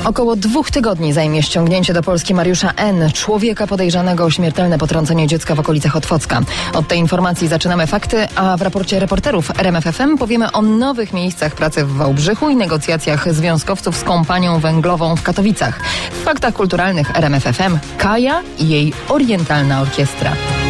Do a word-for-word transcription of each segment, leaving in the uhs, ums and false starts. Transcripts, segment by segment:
Około dwóch tygodni zajmie ściągnięcie do Polski Mariusza N., człowieka podejrzanego o śmiertelne potrącenie dziecka w okolicach Otwocka. Od tej informacji zaczynamy fakty, a w raporcie reporterów R M F F M powiemy o nowych miejscach pracy w Wałbrzychu i negocjacjach związkowców z kompanią węglową w Katowicach. W faktach kulturalnych R M F F M Kaja i jej orientalna orkiestra.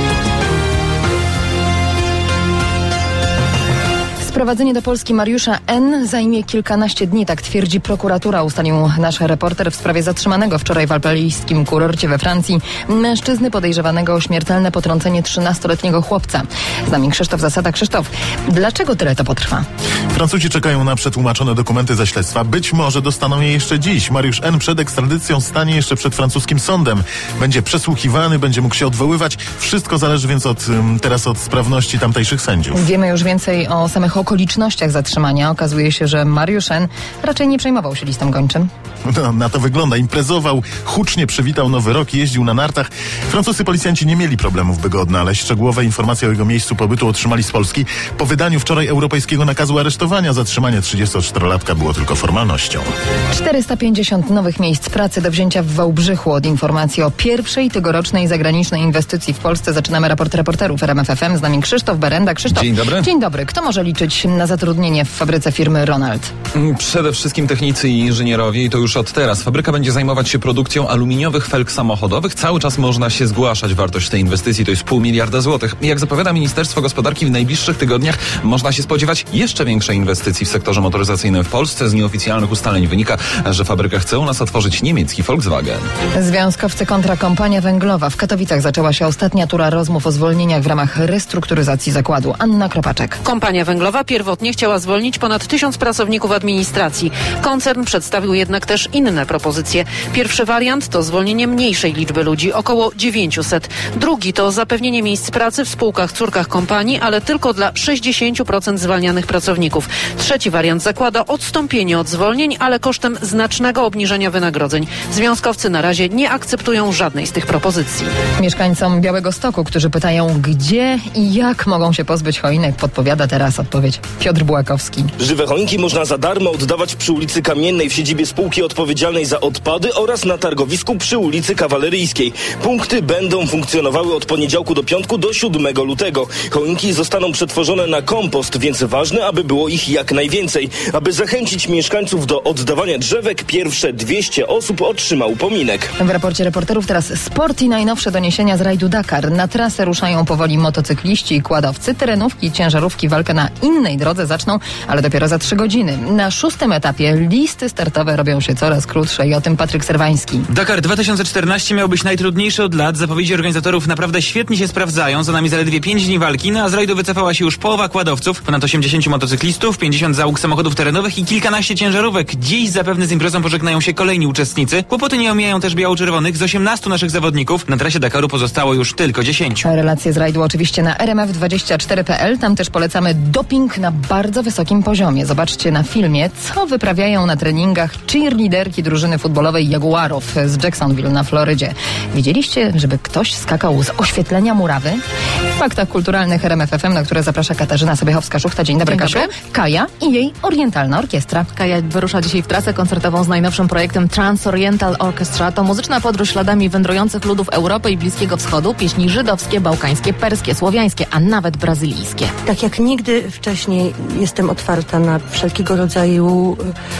Sprowadzenie do Polski Mariusza N. zajmie kilkanaście dni, tak twierdzi prokuratura, ustalił nasz reporter w sprawie zatrzymanego wczoraj w alpejskim kurorcie we Francji mężczyzny podejrzewanego o śmiertelne potrącenie trzynastoletniego chłopca. Z nami Krzysztof Zasada. Krzysztof, dlaczego tyle to potrwa? Francuzi czekają na przetłumaczone dokumenty ze śledztwa. Być może dostaną je jeszcze dziś. Mariusz N. przed ekstradycją stanie jeszcze przed francuskim sądem. Będzie przesłuchiwany, będzie mógł się odwoływać. Wszystko zależy więc od, teraz od sprawności tamtejszych sędziów. Wiemy już więcej o samych okolicznościach zatrzymania. Okazuje się, że Mariusz N. raczej nie przejmował się listem gończym. No, na to wygląda. Imprezował, hucznie przywitał nowy rok, jeździł na nartach. Francuscy policjanci nie mieli problemów, by go odnaleźć. Szczegółowe informacje o jego miejscu pobytu otrzymali z Polski. Po wydaniu wczoraj europejskiego nakazu aresztowania zatrzymanie trzydziestoczterolatka było tylko formalnością. czterysta pięćdziesiąt nowych miejsc pracy do wzięcia w Wałbrzychu. Od informacji o pierwszej tegorocznej zagranicznej inwestycji w Polsce zaczynamy raport reporterów R M F F M. Z nami Krzysztof Berenda. Krzysztof, dzień dobry. Dzień dobry. Kto może liczyć na zatrudnienie w fabryce firmy Ronald? Przede wszystkim technicy i inżynierowie i to już od teraz. Fabryka będzie zajmować się produkcją aluminiowych felg samochodowych. Cały czas można się zgłaszać. Wartość tej inwestycji to jest pół miliarda złotych. Jak zapowiada Ministerstwo Gospodarki, w najbliższych tygodniach można się spodziewać jeszcze większej inwestycji w sektorze motoryzacyjnym w Polsce. Z nieoficjalnych ustaleń wynika, że fabrykę chce u nas otworzyć niemiecki Volkswagen. Związkowcy kontra kompania węglowa. W Katowicach zaczęła się ostatnia tura rozmów o zwolnieniach w ramach restrukturyzacji zakładu. Anna Kropaczek. Kompania węglowa pierwotnie chciała zwolnić ponad tysiąc pracowników administracji. Koncern przedstawił jednak też inne propozycje. Pierwszy wariant to zwolnienie mniejszej liczby ludzi, około dziewięciuset. Drugi to zapewnienie miejsc pracy w spółkach córkach kompanii, ale tylko dla sześćdziesiąt procent zwalnianych pracowników. Trzeci wariant zakłada odstąpienie od zwolnień, ale kosztem znacznego obniżenia wynagrodzeń. Związkowcy na razie nie akceptują żadnej z tych propozycji. Mieszkańcom Białegostoku, którzy pytają, gdzie i jak mogą się pozbyć choinek, podpowiada teraz odpowiedź Piotr Bułakowski. Żywe choinki można za darmo oddawać przy ulicy Kamiennej w siedzibie spółki odpowiedzialnej za odpady oraz na targowisku przy ulicy Kawaleryjskiej. Punkty będą funkcjonowały od poniedziałku do piątku do siódmego lutego. Choinki zostaną przetworzone na kompost, więc ważne, aby było ich jak najwięcej. Aby zachęcić mieszkańców do oddawania drzewek, pierwsze dwieście osób otrzyma upominek. W raporcie reporterów teraz sport i najnowsze doniesienia z rajdu Dakar. Na trasę ruszają powoli motocykliści i kładowcy. Terenówki i ciężarówki walkę na innej drodze zaczną, ale dopiero za trzy godziny. Na szóstym etapie listy startowe robią się coraz krótsze i o tym Patryk Serwański. Dakar dwa tysiące czternaście miał być najtrudniejszy od lat. Zapowiedzi organizatorów naprawdę świetnie się sprawdzają. Za nami zaledwie pięć dni walki, no a z rajdu wycofała się już połowa kładowców, ponad osiemdziesięciu motocyklistów, pięćdziesiąt załóg samochodów terenowych i kilkanaście ciężarówek. Dziś zapewne z imprezą pożegnają się kolejni uczestnicy. Kłopoty nie omijają też biało-czerwonych. Z osiemnastu naszych zawodników na trasie Dakaru pozostało już tylko dziesięciu. Relacje z rajdu oczywiście na r m f dwadzieścia cztery kropka p l. Tam też polecamy doping na bardzo wysokim poziomie. Zobaczcie na filmie, co wyprawiają na treningach cheerleaderki drużyny futbolowej Jaguarów z Jacksonville na Florydzie. Widzieliście, żeby ktoś skakał z oświetlenia murawy? W faktach kulturalnych R M F F M, na które zaprasza Katarzyna Sobiechowska-Szuchta. Dzień dobry, Kasiu. Kaja i jej orientalna orkiestra. Kaja wyrusza dzisiaj w trasę koncertową z najnowszym projektem Trans-Oriental Orchestra. To muzyczna podróż śladami wędrujących ludów Europy i Bliskiego Wschodu. Pieśni żydowskie, bałkańskie, perskie, słowiańskie, a nawet brazylijskie. Tak jak nigdy wcześniej jestem otwarta na wszelkiego rodzaju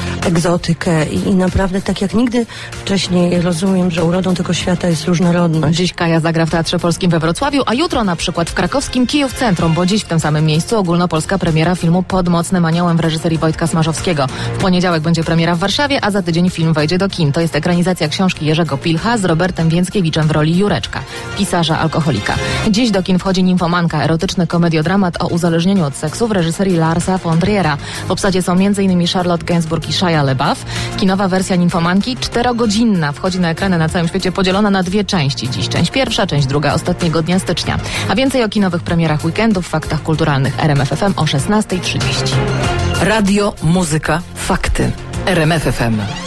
egzotykę i, i naprawdę tak jak nigdy wcześniej rozumiem, że urodą tego świata jest różnorodność. Dziś Kaja zagra w Teatrze Polskim we Wrocławiu, a jutro na przykład w krakowskim Kijów Centrum, bo dziś w tym samym miejscu ogólnopolska premiera filmu Pod mocnym aniołem w reżyserii Wojtka Smarzowskiego. W poniedziałek będzie premiera w Warszawie, a za tydzień film wejdzie do kin. To jest ekranizacja książki Jerzego Pilcha z Robertem Więckiewiczem w roli Jureczka, pisarza alkoholika. Dziś do kin wchodzi Nimfomanka, erotyczny komediodramat o uzależnieniu od seksu w reżyserii Larsa von Triera. W obsadzie są m.in. Charlotte Gainsbourg i Shia LaBeouf. Kinowa wersja Nimfomanki czterogodzinna wchodzi na ekrany na całym świecie, podzielona na dwie części. Dziś część pierwsza, część druga ostatniego dnia stycznia. A więcej o kinowych premierach weekendu w faktach kulturalnych R M F F M o szesnasta trzydzieści. Radio, muzyka, fakty. R M F F M.